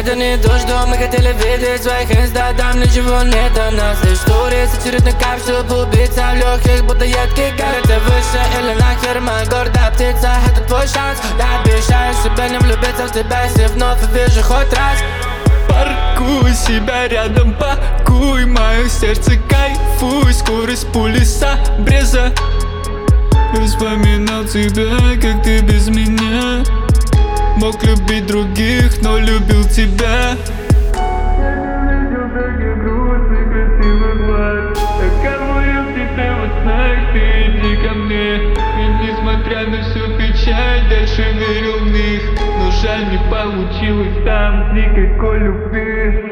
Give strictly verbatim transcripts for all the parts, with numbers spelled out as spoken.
Это не то, что мы хотели видеть. Своих инста, там ничего нет до нас. История с очередной капсулой, убийца в легких, будто едкий гад. Это выше или нахер, моя гордая птица. Это твой шанс, я обещаю себе не влюбиться в тебя, если вновь увижу хоть раз. Паркуй себя рядом, пакуй мое сердце, кайфуй. Скорость пули с обреза. Я вспоминал тебя, как ты без меня мог любить других, но любил тебя. Я видел таких грустных, красивых глаз. Я говорил тебе во снах, ты иди ко мне. И несмотря на всю печаль, дальше верил в них. Но жаль, не получилось там никакой любви.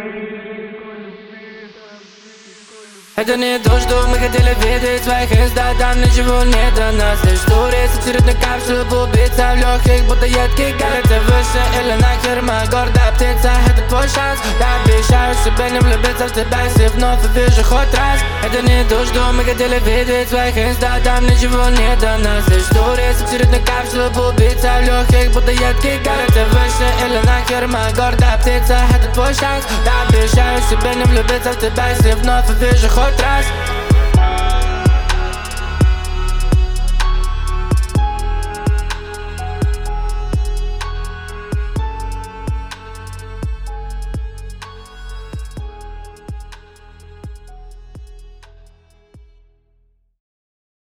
Это не то, что мы хотели видеть. Своих инста, там ничего нет до нас. История с очередной капсулой, убийца в легких, будто едкий гад. Это выше или нахер, моя гордая птица. Это твой шанс, я обещаю себе не влюбиться в тебя, если вновь увижу хоть раз. Это не то, что мы хотели видеть. Своих инста, там ничего нет до нас. История с очередной капсулой, убийца в легких, будто едкий гад. Это выше или нахер, моя гордая птица. Это твой шанс, я обещаю себе не влюбиться в тебя, если вновь увижу хоть раз.